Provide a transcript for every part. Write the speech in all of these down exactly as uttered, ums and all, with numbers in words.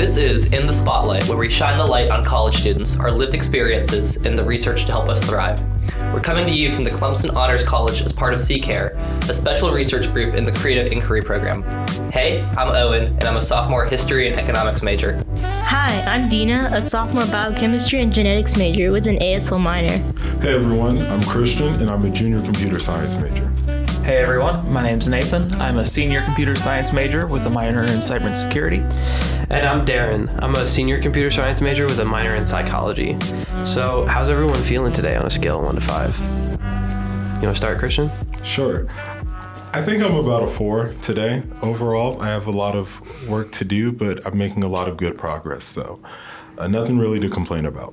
This is In the Spotlight, where we shine the light on college students, our lived experiences, and the research to help us thrive. We're coming to you from the Clemson Honors College as part of C-CARE, a special research group in the Creative Inquiry program. Hey, I'm Owen, and I'm a sophomore history and economics major. Hi, I'm Dina, a sophomore biochemistry and genetics major with an A S L minor. Hey everyone, I'm Christian, and I'm a junior computer science major. Hey everyone, my name's Nathan. I'm a senior computer science major with a minor in cybersecurity. And I'm Darren. I'm a senior computer science major with a minor in psychology. So how's everyone feeling today on a scale of one to five? You want to start, Christian? Sure. I think I'm about a four today. Overall, I have a lot of work to do, but I'm making a lot of good progress, so uh, nothing really to complain about.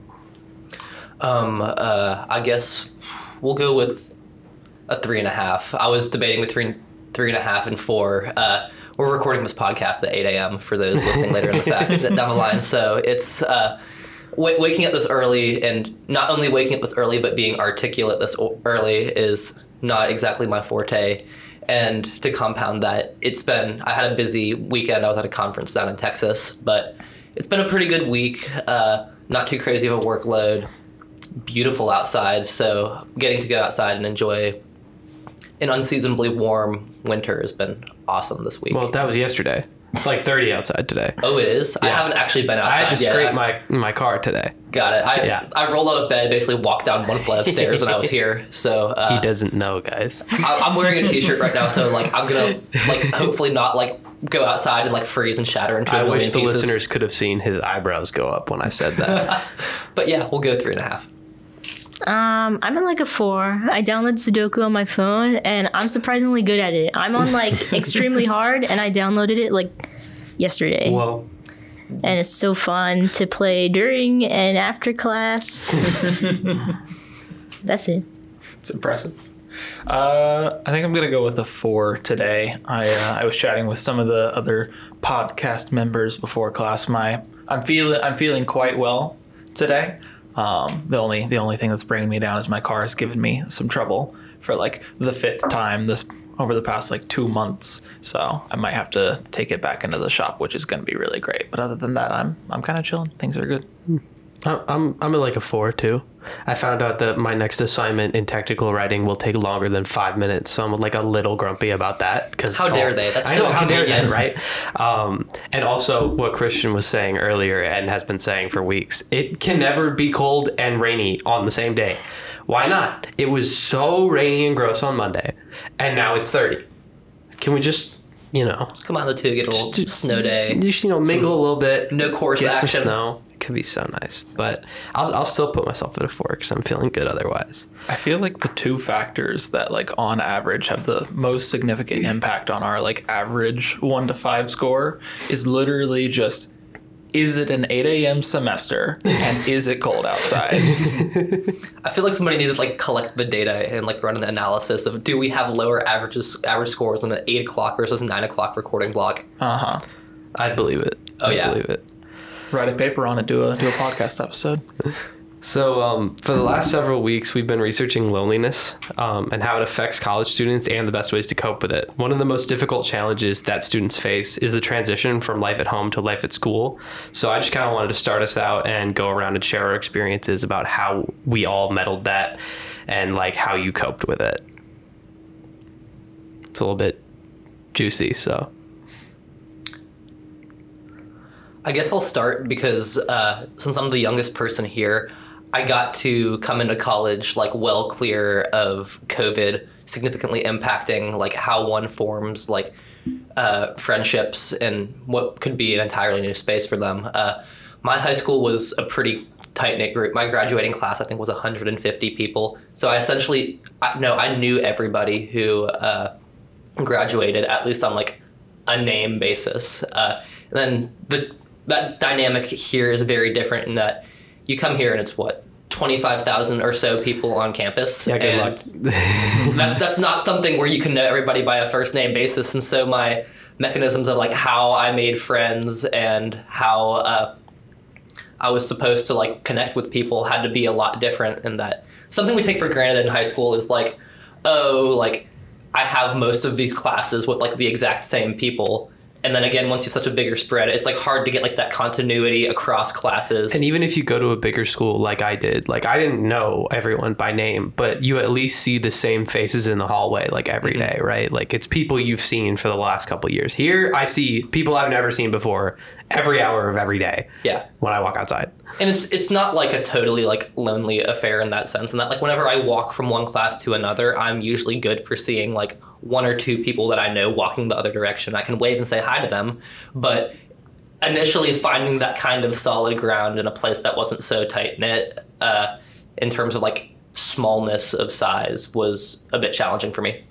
Um, uh, I guess we'll go with a three and a half. I was debating between three and a half and four. Uh, we're recording this podcast at eight a.m. for those listening later in the fact down the line. So it's uh, w- waking up this early, and not only waking up this early, but being articulate this early is not exactly my forte. And to compound that, it's been, I had a busy weekend. I was at a conference down in Texas, but it's been a pretty good week. Uh, not too crazy of a workload. It's beautiful outside, so getting to go outside and enjoy an unseasonably warm winter has been awesome this week. Well, that was yesterday. It's like thirty outside today. Oh, it is? Yeah. I haven't actually been outside yet. I had to yet. scrape my my car today. Got it. I yeah. I rolled out of bed, basically walked down one flight of stairs, and I was here. So uh, he doesn't know, guys. I, I'm wearing a t-shirt right now, so like I'm gonna like hopefully not like go outside and like freeze and shatter into a I million wish the pieces. listeners could have seen his eyebrows go up when I said that. But yeah, we'll go three and a half. Um, I'm at like a four. I downloaded Sudoku on my phone, and I'm surprisingly good at it. I'm on like extremely hard, and I downloaded it like yesterday. Whoa. And it's so fun to play during and after class. That's it. It's impressive. Uh, I think I'm gonna go with a four today. I uh, I was chatting with some of the other podcast members before class. My I'm feeling I'm feeling quite well today. Um, the only the only thing that's bringing me down is my car has given me some trouble for like the fifth time this over the past like two months. So I might have to take it back into the shop, which is going to be really great. But other than that, I'm I'm kind of chilling. Things are good. I'm I'm at like a four too. I found out that my next assignment in technical writing will take longer than five minutes, so I'm like a little grumpy about that. Because how dare they? That's I so know, how dare convenient, they, right? Um, and also what Christian was saying earlier and has been saying for weeks, it can never be cold and rainy on the same day. Why not? It was so rainy and gross on Monday, and now it's thirty. Can we just, you know, just come on the two, get a little just, snow day, just you know, mingle some, a little bit, no course get action. Some snow. It could be so nice, but I'll I'll still put myself at a four because I'm feeling good otherwise. I feel like the two factors that like on average have the most significant impact on our like average one to five score is literally just, is it an eight a.m. semester and is it cold outside? I feel like somebody needs to like collect the data and like run an analysis of, do we have lower averages average scores on an eight o'clock versus nine o'clock recording block? Uh-huh. I'd believe it. Oh, I'd yeah. believe it. Write a paper on it, do a do a podcast episode. So um, for the last several weeks, we've been researching loneliness um, and how it affects college students and the best ways to cope with it. One of the most difficult challenges that students face is the transition from life at home to life at school. So I just kind of wanted to start us out and go around and share our experiences about how we all mettled that and like how you coped with it. It's a little bit juicy, so... I guess I'll start because uh, since I'm the youngest person here, I got to come into college like well clear of COVID significantly impacting like how one forms like uh, friendships and what could be an entirely new space for them. Uh, my high school was a pretty tight-knit group. My graduating class, I think, was one hundred fifty people. So I essentially, I, no, I knew everybody who uh, graduated, at least on like a name basis. Uh, and then the that dynamic here is very different in that you come here and it's what, twenty-five thousand or so people on campus. Yeah, good and luck. that's that's not something where you can know everybody by a first name basis. And so my mechanisms of like how I made friends and how uh, I was supposed to like connect with people had to be a lot different in that. Something we take for granted in high school is like, oh, like I have most of these classes with like the exact same people. And then again, once you have such a bigger spread, it's like hard to get like that continuity across classes. And even if you go to a bigger school like I did, like I didn't know everyone by name, but you at least see the same faces in the hallway like every mm-hmm. day, right? Like it's people you've seen for the last couple of years. Here I see people I've never seen before every hour of every day. Yeah. When I walk outside. And it's it's not like a totally like lonely affair in that sense. And that like whenever I walk from one class to another, I'm usually good for seeing like one or two people that I know walking the other direction. I can wave and say hi to them. But initially finding that kind of solid ground in a place that wasn't so tight knit, uh, in terms of like smallness of size, was a bit challenging for me.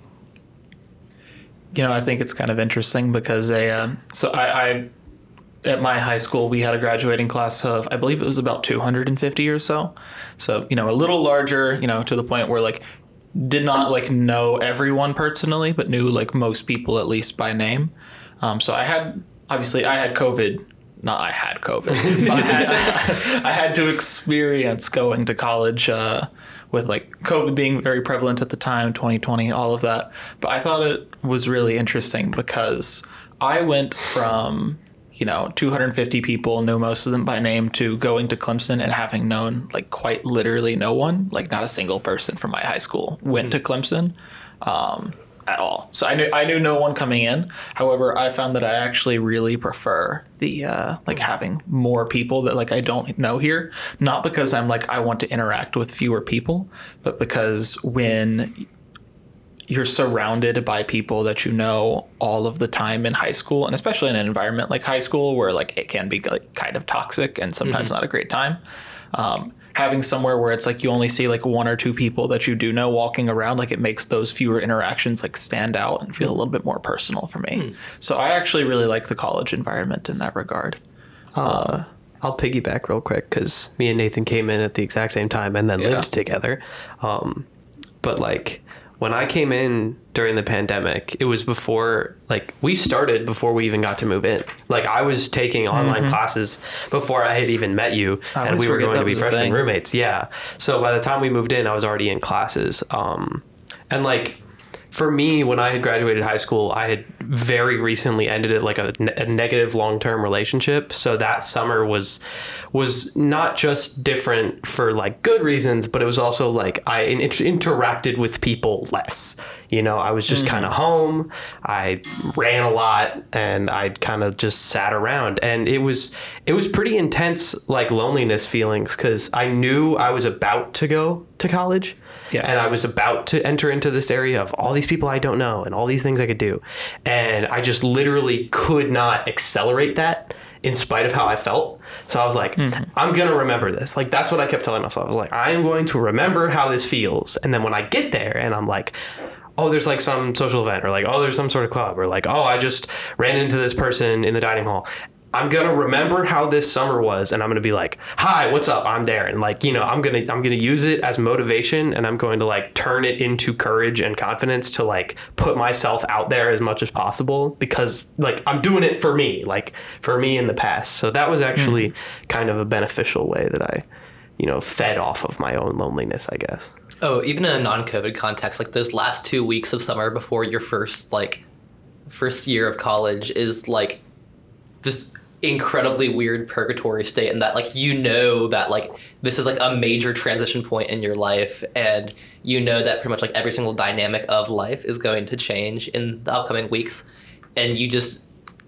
You know, I think it's kind of interesting because a uh, so I. I at my high school, we had a graduating class of, I believe it was about two hundred fifty or so. So, you know, a little larger, you know, to the point where like did not like know everyone personally, but knew like most people at least by name. Um, so I had, obviously I had COVID, not I had COVID, but I had, I had to experience going to college uh, with like COVID being very prevalent at the time, twenty twenty, all of that. But I thought it was really interesting because I went from, you know, two hundred fifty people, know most of them by name, to going to Clemson and having known like quite literally no one, like not a single person from my high school went to Clemson um, at all. So I knew I knew no one coming in. However, I found that I actually really prefer the uh, like having more people that like I don't know here, not because I'm like I want to interact with fewer people, but because when you're surrounded by people that you know all of the time in high school, and especially in an environment like high school where like it can be like kind of toxic and sometimes mm-hmm. not a great time. Um, having somewhere where it's like you only see like one or two people that you do know walking around, like it makes those fewer interactions like stand out and feel a little bit more personal for me. Mm. So I actually really like the college environment in that regard. Uh, uh, I'll piggyback real quick because me and Nathan came in at the exact same time and then yeah. lived together. Um, but like, when I came in during the pandemic, it was before, like, we started before we even got to move in. Like, I was taking online mm-hmm. classes before I had even met you, I and we were going to be freshman roommates. Yeah. So by the time we moved in, I was already in classes. Um, and, like, for me, when I had graduated high school, I had very recently ended it like a, a negative long-term relationship. So that summer was was not just different for like good reasons, but it was also like I inter- interacted with people less. You know, I was just mm-hmm. kind of home. I ran a lot and I kind of just sat around, and it was it was pretty intense, like loneliness feelings, because I knew I was about to go to college. Yeah. And I was about to enter into this area of all these people I don't know and all these things I could do. And I just literally could not accelerate that in spite of how I felt. So I was like, mm-hmm. I'm going to remember this. Like, that's what I kept telling myself. I was like, I am going to remember how this feels. And then when I get there and I'm like, oh, there's like some social event, or like, oh, there's some sort of club, or like, oh, I just ran into this person in the dining hall. I'm going to remember how this summer was, and I'm going to be like, hi, what's up? I'm there. And like, you know, I'm going to, I'm going to use it as motivation, and I'm going to like turn it into courage and confidence to like put myself out there as much as possible, because like I'm doing it for me, like for me in the past. So that was actually mm. kind of a beneficial way that I, you know, fed off of my own loneliness, I guess. Oh, even in a non-COVID context, like those last two weeks of summer before your first, like first year of college is like this incredibly weird purgatory state, and that like you know that like this is like a major transition point in your life, and you know that pretty much like every single dynamic of life is going to change in the upcoming weeks, and you just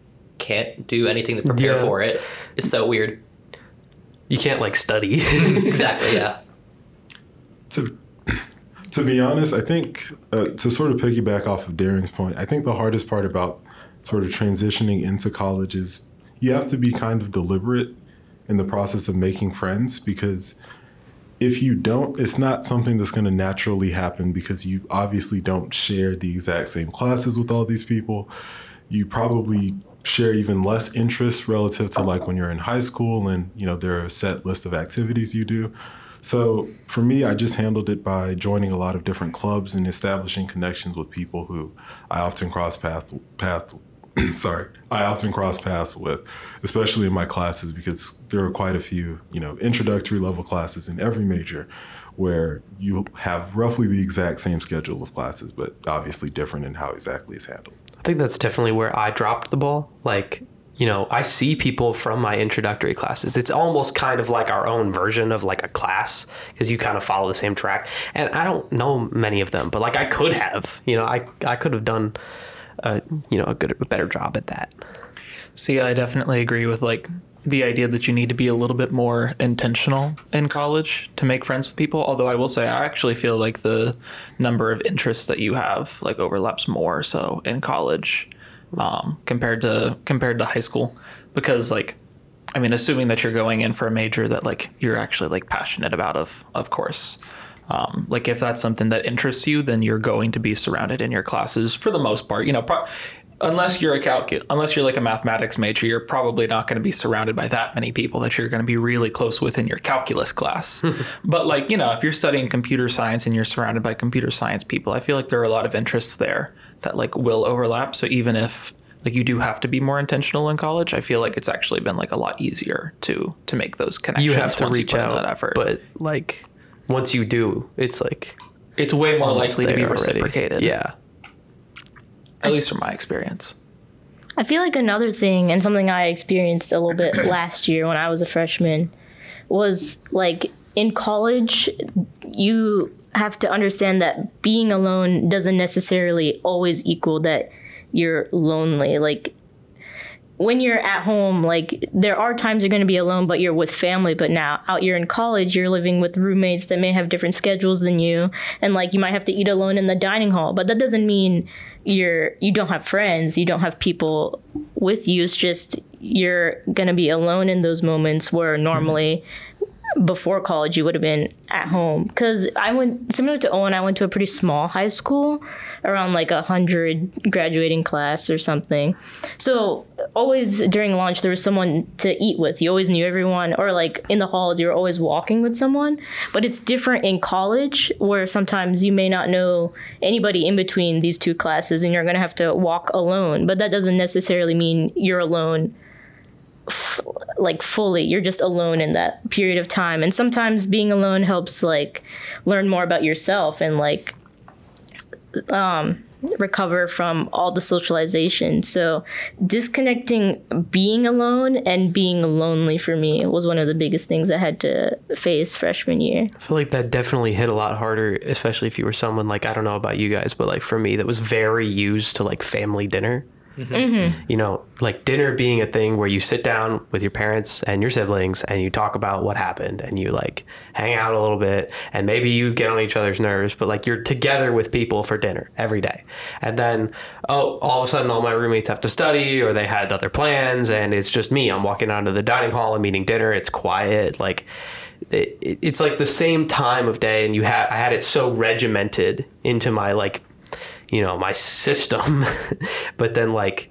can't do anything to prepare yeah. for it. It's so weird. You can't like study. Exactly. Yeah. To to be honest, I think uh, to sort of piggyback off of Darren's point, I think the hardest part about sort of transitioning into college is you have to be kind of deliberate in the process of making friends, because if you don't, it's not something that's going to naturally happen, because you obviously don't share the exact same classes with all these people. You probably share even less interests relative to like when you're in high school, and, you know, there are a set list of activities you do. So for me, I just handled it by joining a lot of different clubs and establishing connections with people who I often cross paths path sorry, I often cross paths with, especially in my classes, because there are quite a few, you know, introductory level classes in every major where you have roughly the exact same schedule of classes, but obviously different in how exactly it's handled. I think that's definitely where I dropped the ball. Like, you know, I see people from my introductory classes. It's almost kind of like our own version of like a class because you kind of follow the same track. And I don't know many of them, but like I could have, you know, I, I could have done, a, you know, a good, a better job at that. See, I definitely agree with like the idea that you need to be a little bit more intentional in college to make friends with people. Although I will say, I actually feel like the number of interests that you have like overlaps more so in college um, compared to compared to high school, because like, I mean, assuming that you're going in for a major that like you're actually like passionate about, of of course. Um, like if that's something that interests you, then you're going to be surrounded in your classes for the most part. You know, pro- unless you're a calcul, unless you're like a mathematics major, you're probably not going to be surrounded by that many people that you're going to be really close with in your calculus class. But like, you know, if you're studying computer science and you're surrounded by computer science people, I feel like there are a lot of interests there that like will overlap. So even if like you do have to be more intentional in college, I feel like it's actually been like a lot easier to to make those connections. You have to once reach you put in out, that effort. but like once you do, it's like it's way more almost likely to be there already. reciprocated. Yeah. At least from my experience. I feel like another thing, and something I experienced a little bit last year when I was a freshman, was like in college, you have to understand that being alone doesn't necessarily always equal that you're lonely. Like when you're at home, like there are times you're going to be alone, but you're with family. But now out you're in college, you're living with roommates that may have different schedules than you. And like you might have to eat alone in the dining hall, but that doesn't mean you're, you don't have friends. You don't have people with you. It's just, you're going to be alone in those moments where normally before college you would have been at home. Because I went, similar to Owen, I went to a pretty small high school, around like a hundred graduating class or something. So always during lunch there was someone to eat with. You always knew everyone, or like in the halls you were always walking with someone. But it's different in college, where sometimes you may not know anybody in between these two classes and you're going to have to walk alone. But that doesn't necessarily mean you're alone F- like fully. You're just alone in that period of time. And sometimes being alone helps like learn more about yourself and like um recover from all the socialization. So disconnecting being alone and being lonely for me was one of the biggest things I had to face freshman year. I feel like that definitely hit a lot harder, especially if you were someone like, I don't know about you guys, but like for me, that was very used to like family dinner. Mm-hmm. You know, like dinner being a thing where you sit down with your parents and your siblings and you talk about what happened and you like hang out a little bit and maybe you get on each other's nerves, but like you're together with people for dinner every day. And then, oh, all of a sudden all my roommates have to study or they had other plans and it's just me. I'm walking out to the dining hall and eating dinner. It's quiet. Like it, it's like the same time of day. And you had, I had it so regimented into my like, you know, my system, but then like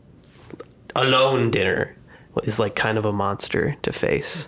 alone dinner is like kind of a monster to face.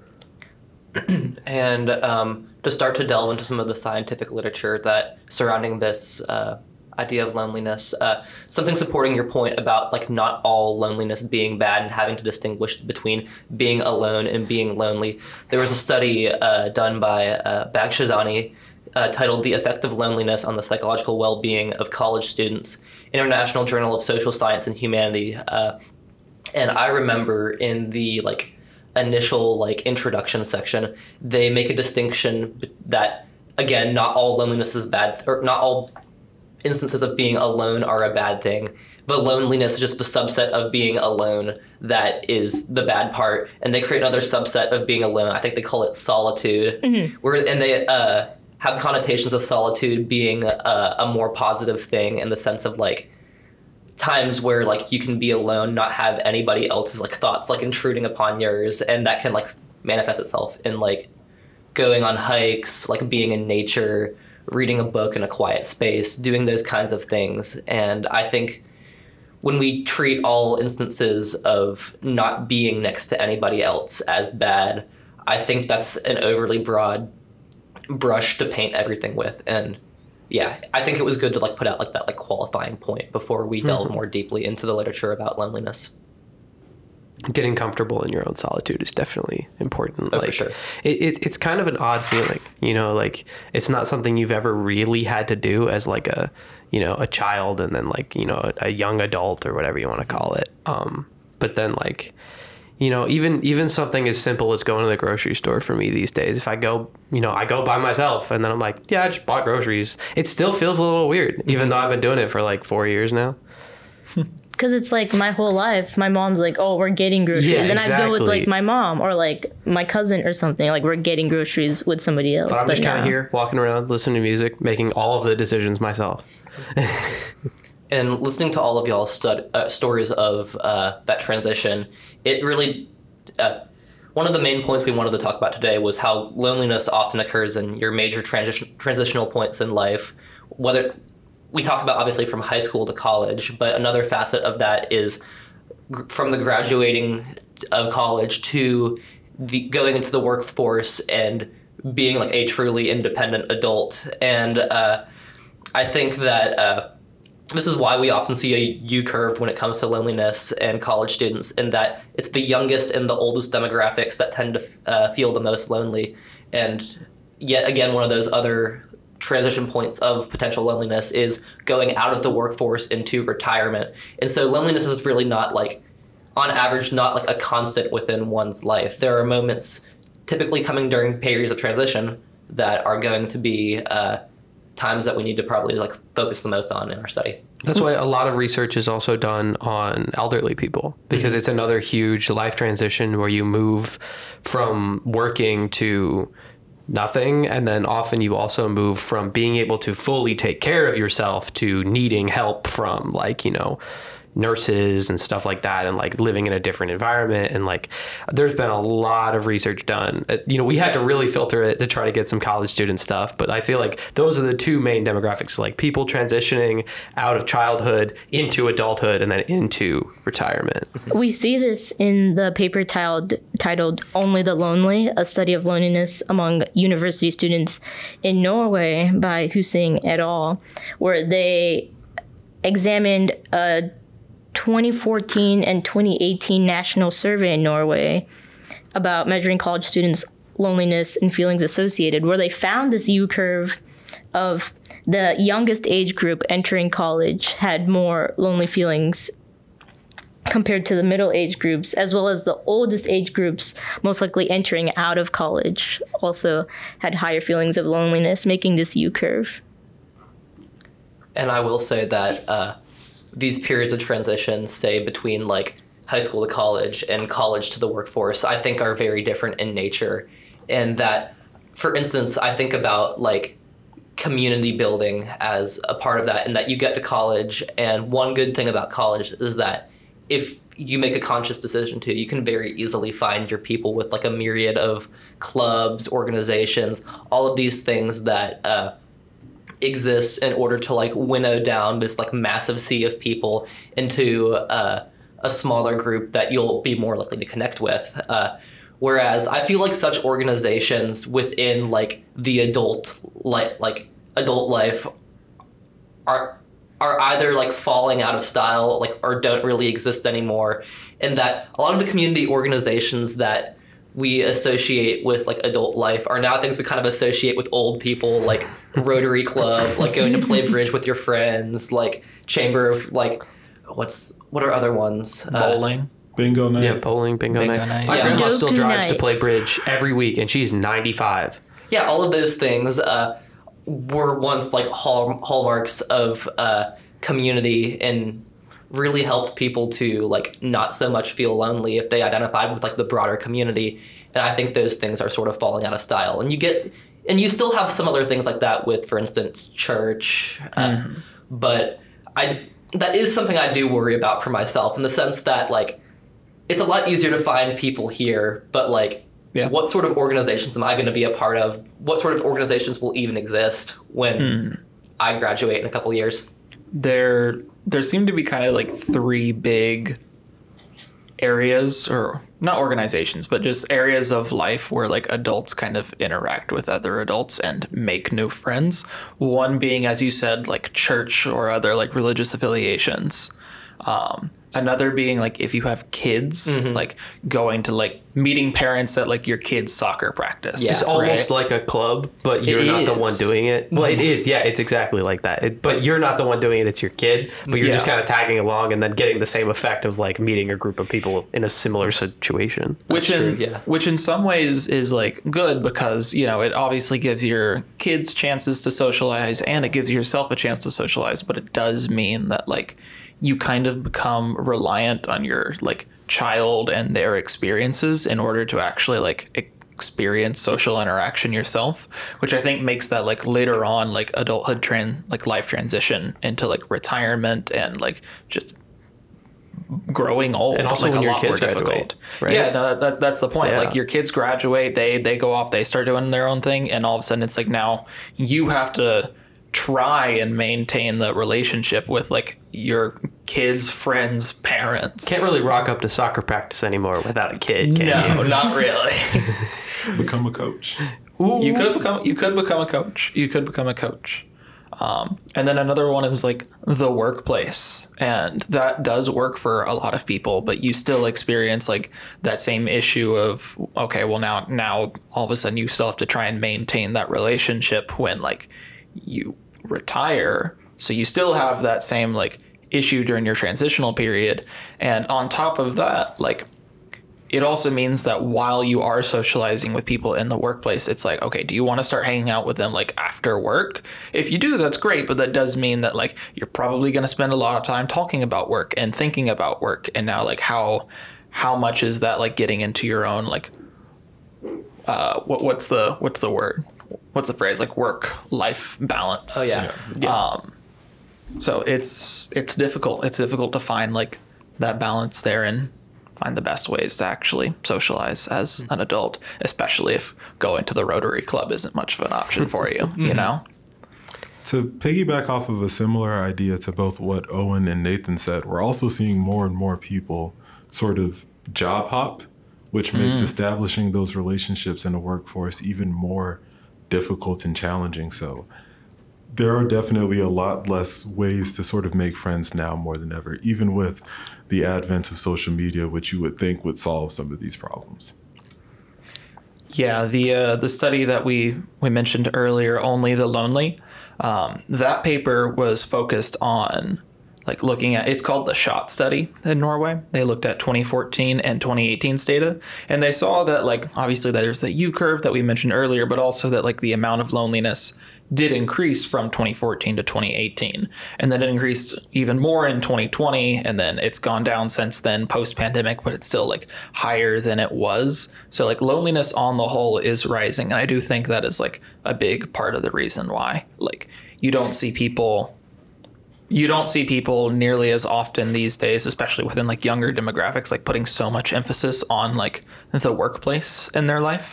And um, to start to delve into some of the scientific literature that surrounding this uh, idea of loneliness, uh, something supporting your point about like not all loneliness being bad and having to distinguish between being alone and being lonely. There was a study uh, done by uh, Bagshadani Uh, titled The Effect of Loneliness on the Psychological Well-Being of College Students, International Journal of Social Science and Humanity. Uh, and I remember in the like initial like introduction section, they make a distinction that, again, not all loneliness is bad, or not all instances of being alone are a bad thing, but loneliness is just the subset of being alone that is the bad part. And they create another subset of being alone. I think they call it solitude. Mm-hmm. Where and they uh, have connotations of solitude being a, a more positive thing in the sense of like times where like you can be alone, not have anybody else's like thoughts like intruding upon yours, and that can like manifest itself in like going on hikes, like being in nature, reading a book in a quiet space, doing those kinds of things. And I think when we treat all instances of not being next to anybody else as bad, I think that's an overly broad brush to paint everything with. And yeah, I think it was good to like put out like that like qualifying point before we delve mm-hmm. more deeply into the literature about loneliness. Getting comfortable in your own solitude is definitely important. Oh, like, for sure. It, it, it's kind of an odd feeling, you know, like it's not something you've ever really had to do as like a, you know, a child and then like, you know, a, a young adult or whatever you want to call it. Um, but then like, you know, even even something as simple as going to the grocery store for me these days. If I go, you know, I go by myself and then I'm like, yeah, I just bought groceries. It still feels a little weird, even though I've been doing it for like four years now. Because it's like my whole life, my mom's like, oh, we're getting groceries. Yeah, and I go with exactly. like my mom or like my cousin or something. Like we're getting groceries with somebody else. But I'm just kind of now- here walking around, listening to music, making all of the decisions myself. And listening to all of y'all's stud- uh, stories of uh, that transition, it really, uh, one of the main points we wanted to talk about today was how loneliness often occurs in your major transition transitional points in life. Whether we talked about obviously from high school to college, but another facet of that is gr- from the graduating of college to the going into the workforce and being like a truly independent adult. And uh, I think that uh, this is why we often see a U curve when it comes to loneliness and college students, in that it's the youngest and the oldest demographics that tend to uh, feel the most lonely. And yet again, one of those other transition points of potential loneliness is going out of the workforce into retirement. And so loneliness is really not like, on average, not like a constant within one's life. There are moments typically coming during periods of transition that are going to be uh, times that we need to probably like focus the most on in our study. That's why a lot of research is also done on elderly people, because mm-hmm. it's another huge life transition where you move from working to nothing. And then often you also move from being able to fully take care of yourself to needing help from like, you know, nurses and stuff like that, and like living in a different environment. And like there's been a lot of research done. You know, we had to really filter it to try to get some college student stuff, but I feel like those are the two main demographics, like people transitioning out of childhood into adulthood and then into retirement. We see this in the paper titled, titled Only the Lonely, a study of loneliness among university students in Norway by Husing et al., where they examined a twenty fourteen and twenty eighteen national survey in Norway about measuring college students' loneliness and feelings associated, where they found this U curve of the youngest age group entering college had more lonely feelings compared to the middle age groups, as well as the oldest age groups most likely entering out of college also had higher feelings of loneliness, making this U curve. And I will say that uh, these periods of transition, say between like high school to college and college to the workforce, I think are very different in nature. And that, for instance, I think about like community building as a part of that, and that you get to college, and one good thing about college is that if you make a conscious decision to, you can very easily find your people with like a myriad of clubs, organizations, all of these things that uh, exist in order to like winnow down this like massive sea of people into uh, a smaller group that you'll be more likely to connect with. Uh, whereas I feel like such organizations within like the adult like like adult life are are either like falling out of style, like, or don't really exist anymore. And that a lot of the community organizations that we associate with like adult life are now things we kind of associate with old people, like Rotary Club, like going to play bridge with your friends, like Chamber of like, what's, what are other ones? Bowling. Uh, bingo night. Yeah, bowling, bingo, Bingo night. night. My Yeah. grandma Sudoku still drives to night. play bridge every week, and she's ninety-five. Yeah, all of those things uh, were once like hall- hallmarks of uh, community, and really helped people to like not so much feel lonely if they identified with like the broader community. And I think those things are sort of falling out of style. And you get, and you still have some other things like that with, for instance, church. Uh, Mm. But I that is something I do worry about for myself, in the sense that like it's a lot easier to find people here, but like Yeah. what sort of organizations am I going to be a part of? What sort of organizations will even exist when Mm. I graduate in a couple years? There there seem to be kind of like three big areas, or not organizations, but just areas of life where like adults kind of interact with other adults and make new friends. One being, as you said, like church or other like religious affiliations. Um, another being like if you have kids, like going to like meeting parents at like your kid's soccer practice. Yeah. It's almost right? like a club, but you're It not the is. one doing it. Well, it is. Yeah, it's exactly like that. It, but you're not the one doing it. It's your kid, but you're just Yeah. kind of tagging along and then getting the same effect of like meeting a group of people in a similar situation. which That's in true, yeah. which in some ways is like good because you know it obviously gives your kids chances to socialize and it gives yourself a chance to socialize, but it does mean that like you kind of become reliant on your like child and their experiences in order to actually like experience social interaction yourself, which I think makes that like later on like adulthood tran like life transition into like retirement and like just growing old And also like when a your lot kids more graduate, difficult. right? Yeah, no, that, that's the point. Yeah. Like your kids graduate, they they go off, they start doing their own thing, and all of a sudden it's like now you have to try and maintain the relationship with like your kids, friends, parents. Can't really rock up to soccer practice anymore without a kid, can No, you? not really. Become a coach. You could become you could become a coach. You could become a coach. Um, and then another one is like the workplace, and that does work for a lot of people, but you still experience like that same issue of okay, well now now all of a sudden you still have to try and maintain that relationship when like you retire, so you still have that same like issue during your transitional period, and on top of that, like it also means that while you are socializing with people in the workplace, it's like, okay, do you want to start hanging out with them like after work? If you do, that's great. But that does mean that like you're probably going to spend a lot of time talking about work and thinking about work. And now like how how much is that like getting into your own like uh what what's the what's the word? What's the phrase? Like work life balance. Oh yeah. Um so it's it's difficult. It's difficult to find like that balance there and find the best ways to actually socialize as an adult, especially if going to the Rotary Club isn't much of an option for you, you know? To piggyback off of a similar idea to both what Owen and Nathan said, we're also seeing more and more people sort of job hop, which makes establishing those relationships in the workforce even more difficult and challenging. So there are definitely a lot less ways to sort of make friends now more than ever, even with the advent of social media, which you would think would solve some of these problems. Yeah, the uh, the study that we, we mentioned earlier, Only the Lonely, um, that paper was focused on like looking at, it's called the SHOT study in Norway. They looked at twenty fourteen and twenty eighteen's data, and they saw that like obviously there's the U curve that we mentioned earlier, but also that like the amount of loneliness did increase from twenty fourteen to twenty eighteen. And then it increased even more in twenty twenty. And then it's gone down since then post pandemic, but it's still like higher than it was. So like loneliness on the whole is rising. And I do think that is like a big part of the reason why like you don't see people, you don't see people nearly as often these days, especially within like younger demographics, like putting so much emphasis on like the workplace in their life.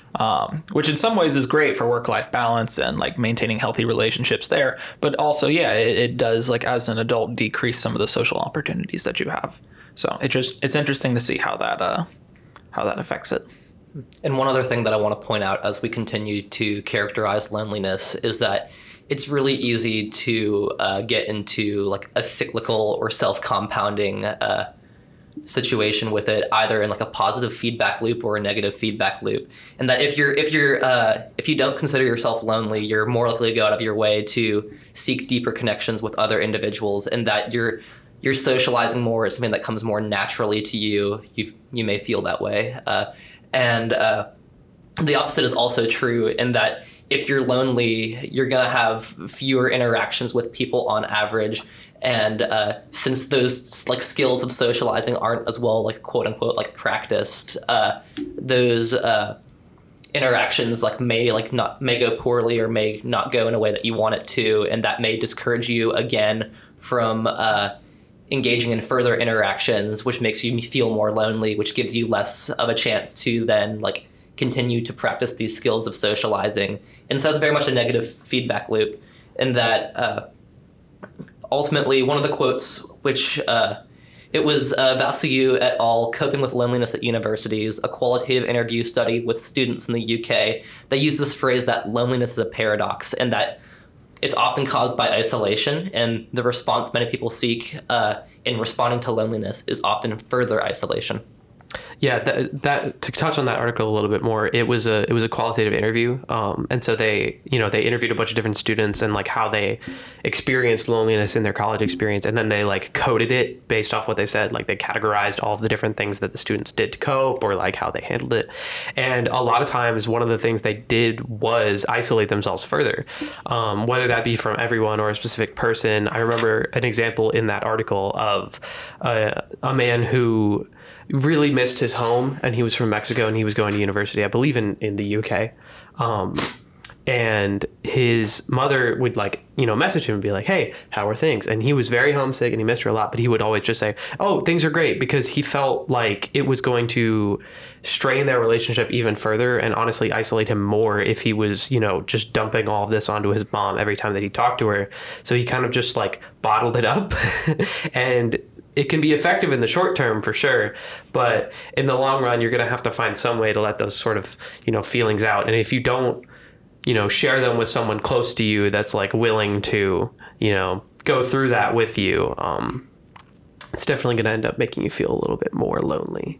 Um, which in some ways is great for work-life balance and like maintaining healthy relationships there. But also, yeah, it, it does like as an adult decrease some of the social opportunities that you have. So it just it's interesting to see how that uh, how that affects it. And one other thing that I want to point out as we continue to characterize loneliness is that it's really easy to uh, get into like a cyclical or self-compounding uh, situation with it, either in like a positive feedback loop or a negative feedback loop. And that if you're if you're uh, if you don't consider yourself lonely, you're more likely to go out of your way to seek deeper connections with other individuals, and that you're you're socializing more is something that comes more naturally to you. You you may feel that way, uh, and uh, the opposite is also true in that if you're lonely, you're gonna have fewer interactions with people on average. And uh, since those like skills of socializing aren't as well like quote unquote like practiced, uh, those uh, interactions like may like not may go poorly or may not go in a way that you want it to, and that may discourage you again from uh, engaging in further interactions, which makes you feel more lonely, which gives you less of a chance to then like continue to practice these skills of socializing. And so that's very much a negative feedback loop in that. Uh, Ultimately, one of the quotes, which uh, it was uh, Vassiliou et al., Coping with Loneliness at Universities, a qualitative interview study with students in the U K. They use this phrase that loneliness is a paradox, and that it's often caused by isolation, and the response many people seek uh, in responding to loneliness is often further isolation. Yeah, that, that to touch on that article a little bit more, it was a it was a qualitative interview, um, and so they you know they interviewed a bunch of different students and like how they experienced loneliness in their college experience, and then they like coded it based off what they said. Like they categorized all of the different things that the students did to cope, or like how they handled it. And a lot of times, one of the things they did was isolate themselves further, um, whether that be from everyone or a specific person. I remember an example in that article of uh, a man who really missed his home, and he was from Mexico and he was going to university, I believe in, in the U K. Um, and his mother would like, you know, message him and be like, hey, how are things? And he was very homesick and he missed her a lot, but he would always just say, oh, things are great, because he felt like it was going to strain their relationship even further and honestly isolate him more if he was, you know, just dumping all of this onto his mom every time that he talked to her. So he kind of just like bottled it up and it can be effective in the short term for sure, but in the long run, you're going to have to find some way to let those sort of, you know, feelings out. And if you don't, you know, share them with someone close to you that's like willing to, you know, go through that with you, um, it's definitely going to end up making you feel a little bit more lonely.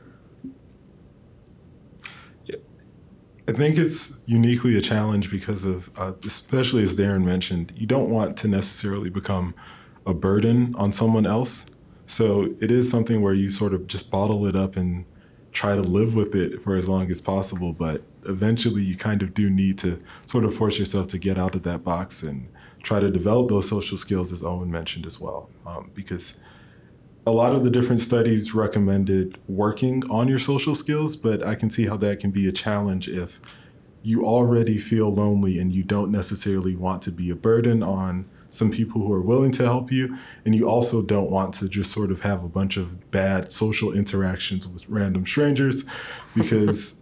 Yeah. I think it's uniquely a challenge because of, uh, especially as Darren mentioned, you don't want to necessarily become a burden on someone else. So it is something where you sort of just bottle it up and try to live with it for as long as possible. But eventually you kind of do need to sort of force yourself to get out of that box and try to develop those social skills, as Owen mentioned as well. Um, because a lot of the different studies recommended working on your social skills, but I can see how that can be a challenge if you already feel lonely and you don't necessarily want to be a burden on some people who are willing to help you, and you also don't want to just sort of have a bunch of bad social interactions with random strangers, because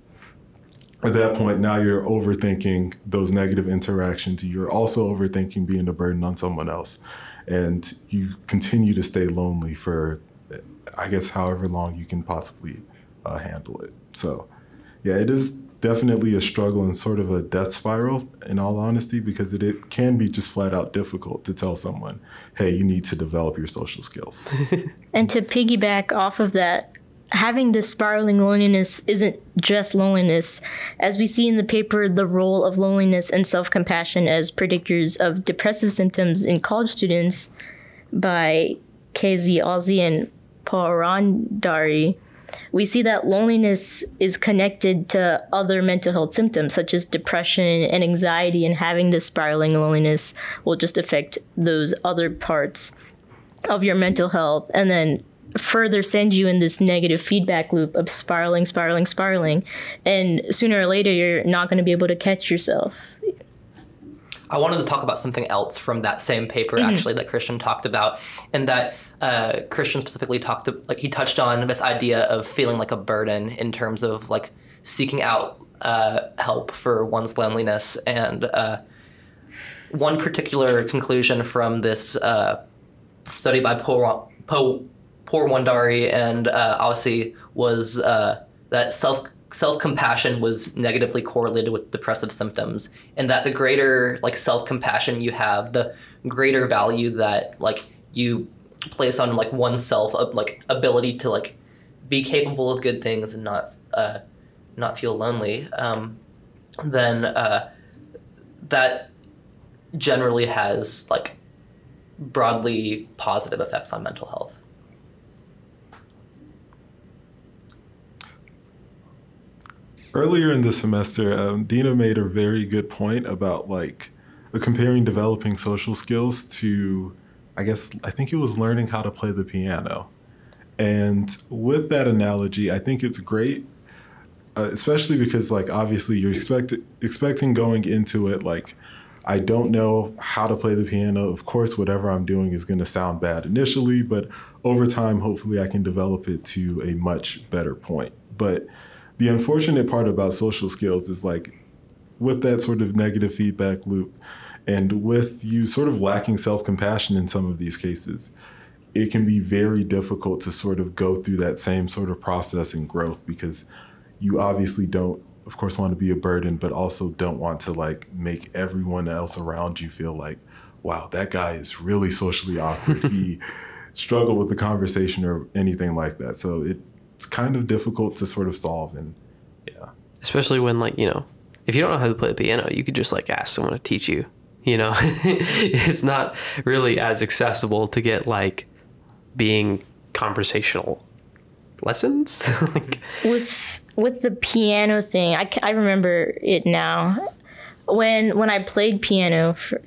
at that point now you're overthinking those negative interactions. You're also overthinking being a burden on someone else, and you continue to stay lonely for, I guess, however long you can possibly uh, handle it. So yeah, it is definitely a struggle and sort of a death spiral, in all honesty, because it, it can be just flat out difficult to tell someone, hey, you need to develop your social skills. And to piggyback off of that, having this spiraling loneliness isn't just loneliness. As we see in the paper, the role of loneliness and self-compassion as predictors of depressive symptoms in college students by K Z Ozzy and Porandari, we see that loneliness is connected to other mental health symptoms such as depression and anxiety, and having this spiraling loneliness will just affect those other parts of your mental health and then further send you in this negative feedback loop of spiraling, spiraling, spiraling. And sooner or later, you're not going to be able to catch yourself. I wanted to talk about something else from that same paper, mm-hmm. actually, that Christian talked about, and that uh, Christian specifically talked to, like he touched on this idea of feeling like a burden in terms of like seeking out uh, help for one's loneliness. And uh, one particular conclusion from this uh, study by Por Po Porwandari and uh, Aussie was uh, that self self-compassion was negatively correlated with depressive symptoms, and that the greater like self-compassion you have, the greater value that like you place on like oneself, of like ability to like be capable of good things and not uh, not feel lonely, um, then uh, that generally has like broadly positive effects on mental health. Earlier in the semester, um, Dina made a very good point about like uh, comparing developing social skills to, I guess, I think it was learning how to play the piano. And with that analogy, I think it's great, uh, especially because like obviously you're expect expecting going into it like, I don't know how to play the piano. Of course, whatever I'm doing is going to sound bad initially, but over time, hopefully I can develop it to a much better point. But the unfortunate part about social skills is like with that sort of negative feedback loop and with you sort of lacking self-compassion in some of these cases, it can be very difficult to sort of go through that same sort of process and growth, because you obviously don't, of course, want to be a burden, but also don't want to like make everyone else around you feel like, wow, that guy is really socially awkward. He struggled with the conversation or anything like that. So it it's kind of difficult to sort of solve. And yeah. Especially when, like, you know, if you don't know how to play the piano, you could just like ask someone to teach you, you know. It's not really as accessible to get like being conversational lessons. Like, with with the piano thing, I, I remember it now. When when I played piano for,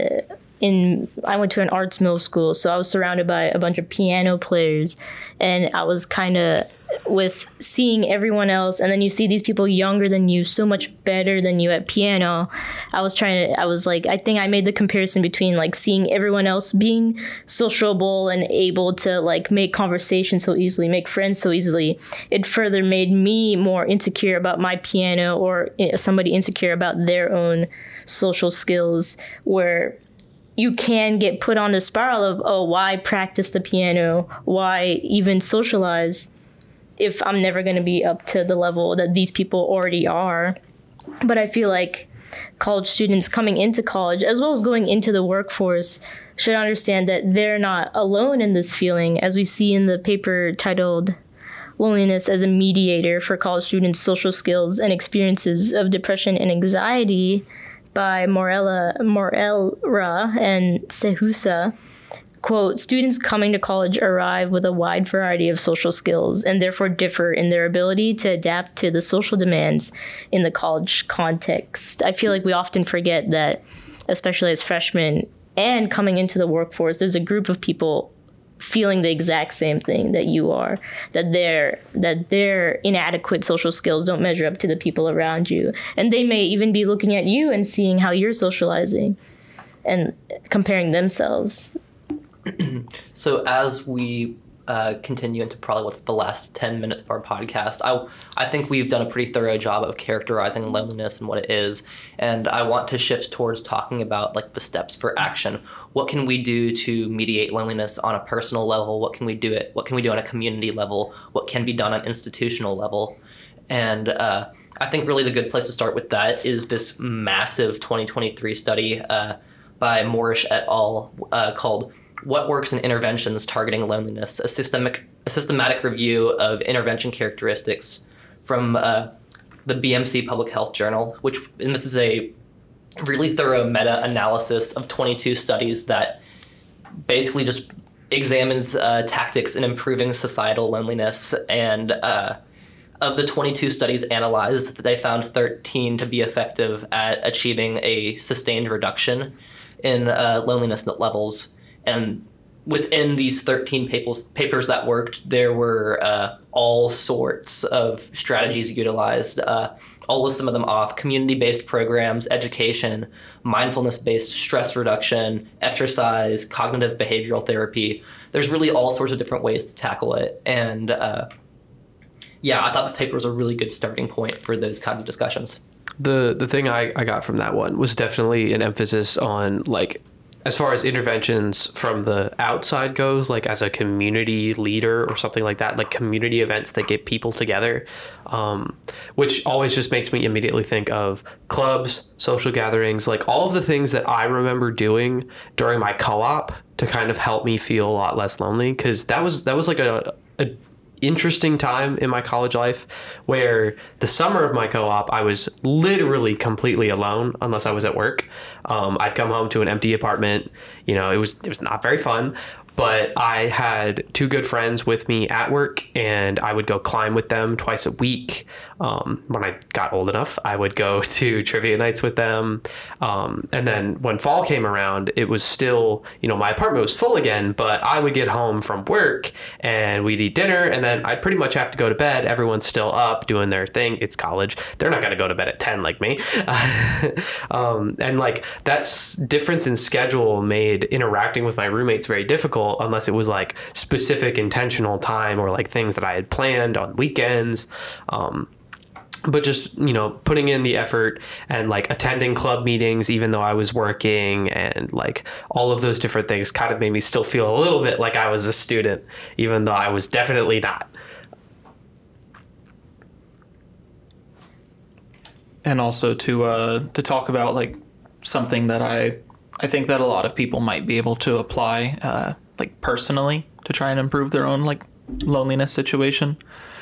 in I went to an arts middle school, so I was surrounded by a bunch of piano players, and I was kind of with seeing everyone else, and then you see these people younger than you, so much better than you at piano. I was trying to, I was like, I think I made the comparison between like seeing everyone else being sociable and able to like make conversation so easily, make friends so easily. It further made me more insecure about my piano, or somebody insecure about their own social skills, where you can get put on the spiral of, oh, why practice the piano? Why even socialize if I'm never going to be up to the level that these people already are? But I feel like college students coming into college, as well as going into the workforce, should understand that they're not alone in this feeling, as we see in the paper titled Loneliness as a Mediator for College Students' Social Skills and Experiences of Depression and Anxiety by Morella, Morella and Sehusa. Quote, students coming to college arrive with a wide variety of social skills and therefore differ in their ability to adapt to the social demands in the college context. I feel like we often forget that, especially as freshmen and coming into the workforce, there's a group of people feeling the exact same thing that you are, that their that their inadequate social skills don't measure up to the people around you. And they may even be looking at you and seeing how you're socializing and comparing themselves. So as we uh, continue into probably what's the last ten minutes of our podcast, I, I think we've done a pretty thorough job of characterizing loneliness and what it is. And I want to shift towards talking about like the steps for action. What can we do to mediate loneliness on a personal level? What can we do it? What can we do on a community level? What can be done on institutional level? And uh, I think really the good place to start with that is this massive twenty twenty-three study uh, by Moorish et al. Uh, called What Works in Interventions Targeting Loneliness, a systemic a systematic review of intervention characteristics from uh, the B M C Public Health Journal, which, and this is a really thorough meta-analysis of twenty-two studies that basically just examines uh, tactics in improving societal loneliness. And uh, of the twenty-two studies analyzed, they found thirteen to be effective at achieving a sustained reduction in uh, loneliness levels. And within these thirteen papers, papers that worked, there were uh, all sorts of strategies utilized. Uh, I'll list some of them off: community-based programs, education, mindfulness-based stress reduction, exercise, cognitive behavioral therapy. There's really all sorts of different ways to tackle it. And uh, yeah, I thought this paper was a really good starting point for those kinds of discussions. The the thing I, I got from that one was definitely an emphasis on, like, as far as interventions from the outside goes, like as a community leader or something like that, like community events that get people together, um, which always just makes me immediately think of clubs, social gatherings, like all of the things that I remember doing during my co-op to kind of help me feel a lot less lonely. Cause that was, that was like a, a interesting time in my college life where the summer of my co-op, I was literally completely alone unless I was at work. Um, I'd come home to an empty apartment. You know, it was, it was not very fun, but I had two good friends with me at work and I would go climb with them twice a week. Um, when I got old enough, I would go to trivia nights with them. Um, and then when fall came around, it was still, you know, my apartment was full again, but I would get home from work and we'd eat dinner and then I'd pretty much have to go to bed. Everyone's still up doing their thing. It's college. They're not going to go to bed at ten like me. um, and like that's difference in schedule made interacting with my roommates very difficult unless it was like specific intentional time or like things that I had planned on weekends. Um, But just, you know, putting in the effort and like attending club meetings, even though I was working, and like all of those different things kind of made me still feel a little bit like I was a student, even though I was definitely not. And also to uh, to talk about like something that I I think that a lot of people might be able to apply uh, like personally to try and improve their own like loneliness situation.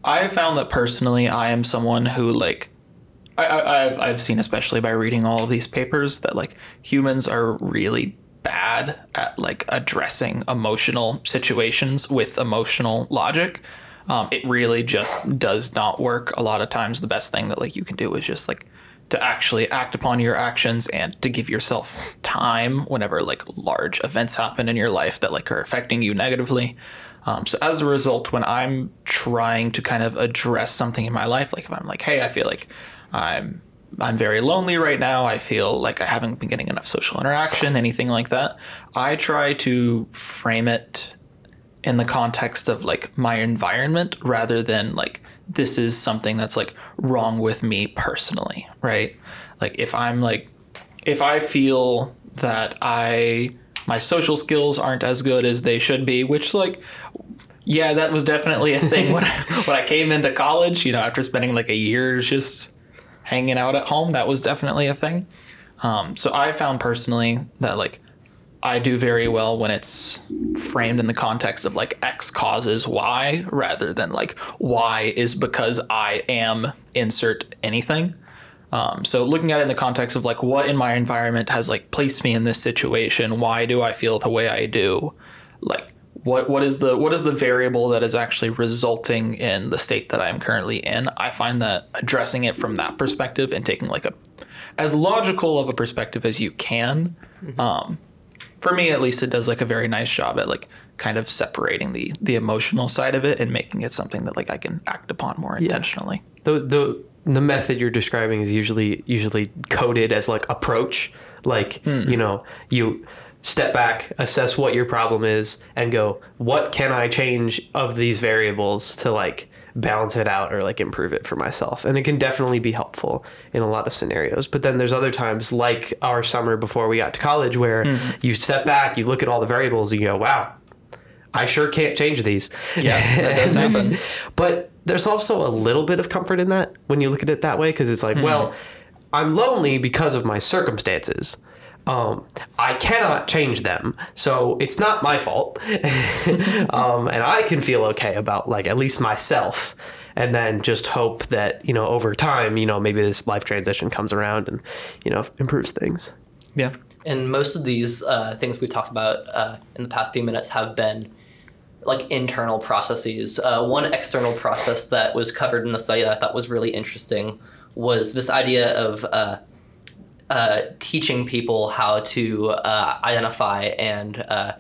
I have found that personally, I am someone who like, I, I, I've I've seen, especially by reading all of these papers, that like humans are really bad at like addressing emotional situations with emotional logic. Um, it really just does not work. A lot of times, the best thing that like you can do is just like to actually act upon your actions and to give yourself time whenever like large events happen in your life that like are affecting you negatively. Um, so as a result, when I'm trying to kind of address something in my life, like if I'm like, hey, I feel like I'm I'm very lonely right now, I feel like I haven't been getting enough social interaction, anything like that, I try to frame it in the context of like my environment rather than like this is something that's like wrong with me personally, right? Like if I'm like, if I feel that I, my social skills aren't as good as they should be, which like, yeah, that was definitely a thing when I, when I came into college, you know, after spending like a year just hanging out at home, that was definitely a thing. Um, so I found personally that like, I do very well when it's framed in the context of like X causes Y rather than like Y is because I am insert anything. Um, so looking at it in the context of like what in my environment has like placed me in this situation, why do I feel the way I do? Like what what is the what is the variable that is actually resulting in the state that I'm currently in? I find that addressing it from that perspective and taking like a as logical of a perspective as you can. Mm-hmm. Um, For me, at least, it does like a very nice job at like kind of separating the the emotional side of it and making it something that like I can act upon more intentionally. Yeah. The the the method you're describing is usually usually coded as like approach, like mm. you know you step back, assess what your problem is, and go, what can I change of these variables to like balance it out or like improve it for myself. And it can definitely be helpful in a lot of scenarios. But then there's other times like our summer before we got to college where mm-hmm. you step back, you look at all the variables, and you go, wow, I sure can't change these. Yeah, that does happen. But there's also a little bit of comfort in that when you look at it that way, because it's like, mm-hmm. well, I'm lonely because of my circumstances. Um, I cannot change them, so it's not my fault. um, and I can feel okay about like at least myself, and then just hope that, you know, over time, you know, maybe this life transition comes around and, you know, improves things. Yeah. And most of these uh, things we talked about uh, in the past few minutes have been like internal processes. Uh, one external process that was covered in the study that I thought was really interesting was this idea of uh, Uh, teaching people how to uh, identify and uh,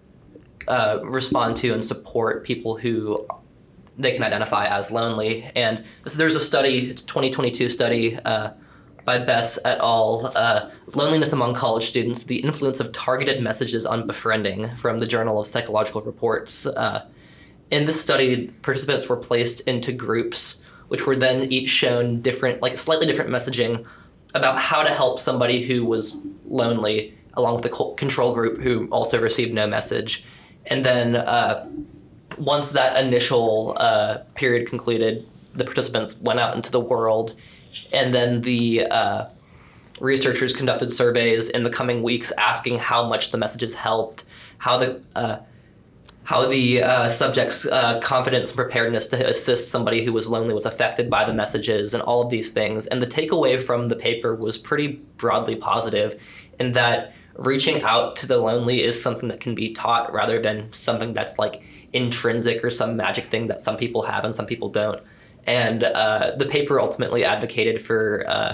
uh, respond to and support people who they can identify as lonely. And this, there's a study, it's a twenty twenty-two study uh, by Bess et al., uh, Loneliness Among College Students, the Influence of Targeted Messages on Befriending, from the Journal of Psychological Reports. Uh, in this study, participants were placed into groups, which were then each shown different, like slightly different messaging about how to help somebody who was lonely, along with the control group who also received no message. And then uh, once that initial uh, period concluded, the participants went out into the world, and then the uh, researchers conducted surveys in the coming weeks asking how much the messages helped, how the uh, how the uh, subject's uh, confidence and preparedness to assist somebody who was lonely was affected by the messages, and all of these things. And the takeaway from the paper was pretty broadly positive, in that reaching out to the lonely is something that can be taught rather than something that's like intrinsic or some magic thing that some people have and some people don't. And uh, the paper ultimately advocated for uh,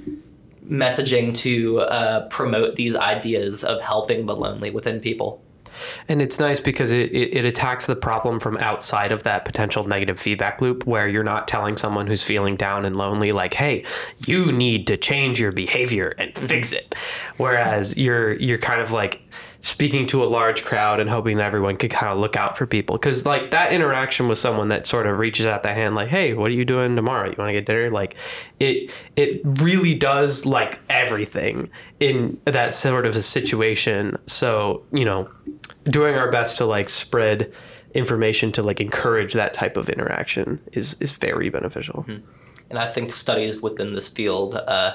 messaging to uh, promote these ideas of helping the lonely within people. And it's nice because it, it, it attacks the problem from outside of that potential negative feedback loop, where you're not telling someone who's feeling down and lonely, like, hey, you need to change your behavior and fix it. Whereas you're you're kind of like speaking to a large crowd and hoping that everyone could kind of look out for people. Because like that interaction with someone that sort of reaches out the hand, like, hey, what are you doing tomorrow? You want to get dinner? Like it, it really does like everything in that sort of a situation. So, you know, doing our best to like spread information to like encourage that type of interaction is, is very beneficial. Mm-hmm. And I think studies within this field, uh,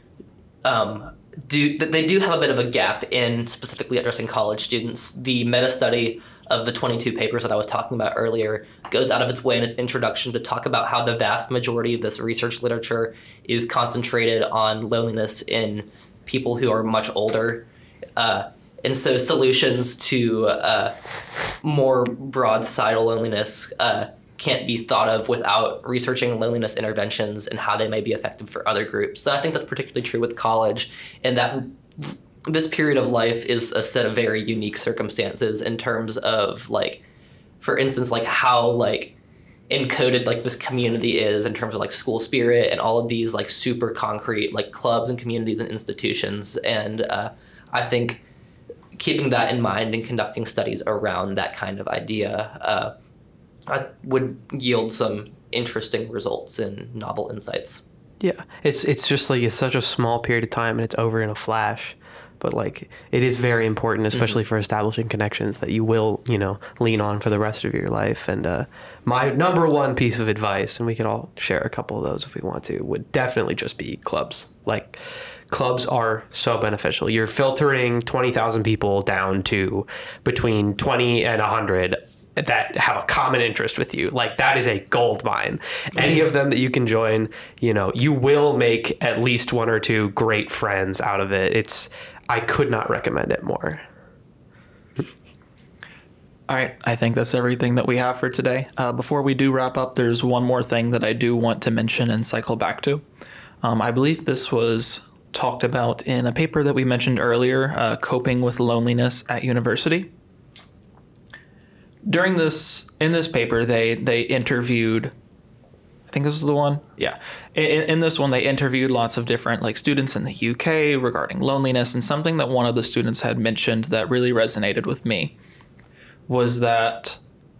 um, do they do have a bit of a gap in specifically addressing college students. The meta study of the twenty-two papers that I was talking about earlier goes out of its way in its introduction to talk about how the vast majority of this research literature is concentrated on loneliness in people who are much older. Uh, and so solutions to uh, more broad societal loneliness uh, can't be thought of without researching loneliness interventions and how they may be effective for other groups. So I think that's particularly true with college, and that this period of life is a set of very unique circumstances in terms of, like, for instance, like how like encoded like this community is in terms of like school spirit and all of these like super concrete like clubs and communities and institutions. And uh, I think keeping that in mind and conducting studies around that kind of idea uh, I would yield some interesting results and novel insights. Yeah, it's it's just like it's such a small period of time and it's over in a flash. But like it is very important, especially mm-hmm. for establishing connections that you will, you know, lean on for the rest of your life. And uh, my number one piece of advice, and we can all share a couple of those if we want to, would definitely just be clubs. Like clubs are so beneficial. You're filtering twenty thousand people down to between twenty and one hundred that have a common interest with you. Like that is a gold mine. Any of them that you can join, you know, you will make at least one or two great friends out of it. It's, I could not recommend it more. All right, I think that's everything that we have for today. Uh, before we do wrap up, there's one more thing that I do want to mention and cycle back to. Um, I believe this was talked about in a paper that we mentioned earlier, uh, Coping with Loneliness at University. During this, in this paper, they they interviewed, I think this was the one, yeah. In, in this one, they interviewed lots of different like students in the U K regarding loneliness, and something that one of the students had mentioned that really resonated with me was that,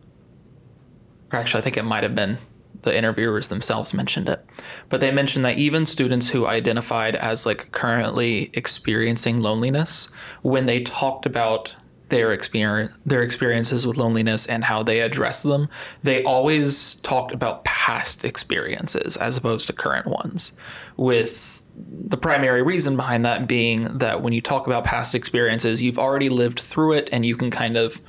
or actually, I think it might have been the interviewers themselves mentioned it, but they mentioned that even students who identified as like currently experiencing loneliness, when they talked about their experience, their experiences with loneliness and how they address them, they always talked about past experiences as opposed to current ones, with the primary reason behind that being that when you talk about past experiences, you've already lived through it and you can kind of,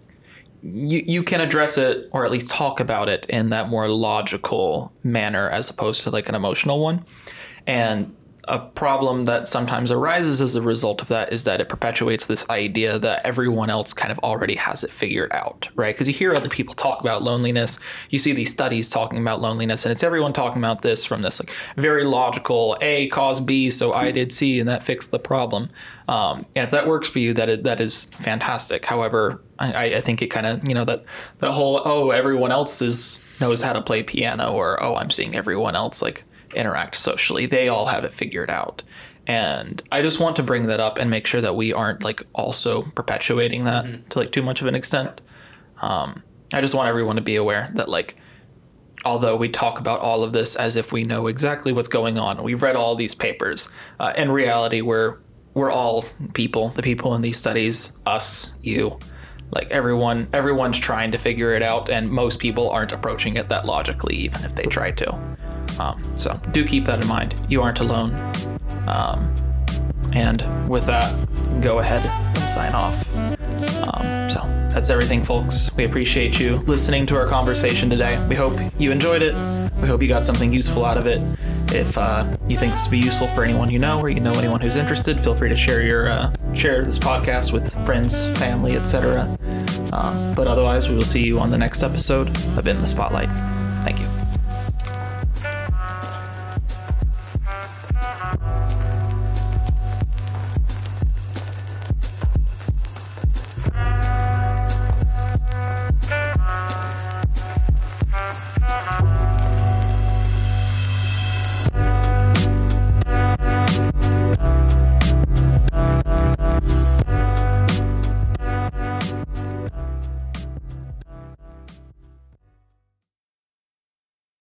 you, you can address it or at least talk about it in that more logical manner as opposed to like an emotional one. And a problem that sometimes arises as a result of that is that it perpetuates this idea that everyone else kind of already has it figured out, right? Because you hear other people talk about loneliness, you see these studies talking about loneliness, and it's everyone talking about this from this like very logical A caused B, so I did C, and that fixed the problem. Um, and if that works for you, that is, that is fantastic. However, I, I think it kind of, you know, that the whole, oh, everyone else is knows how to play piano, or oh, I'm seeing everyone else like interact socially. They all have it figured out. And I just want to bring that up and make sure that we aren't like also perpetuating that mm-hmm. to like too much of an extent. Um, I just want everyone to be aware that like, although we talk about all of this as if we know exactly what's going on, we've read all these papers, uh, in reality, we're, we're all people, the people in these studies, us, you, like everyone, everyone's trying to figure it out, and most people aren't approaching it that logically, even if they try to. Um, so do keep that in mind. You aren't alone. Um, and with that, go ahead and sign off. Um, so that's everything, folks. We appreciate you listening to our conversation today. We hope you enjoyed it. We hope you got something useful out of it. If uh, you think this would be useful for anyone you know, or you know anyone who's interested, feel free to share your uh, share this podcast with friends, family, et cetera. Um, but otherwise, we will see you on the next episode of In the Spotlight. Thank you.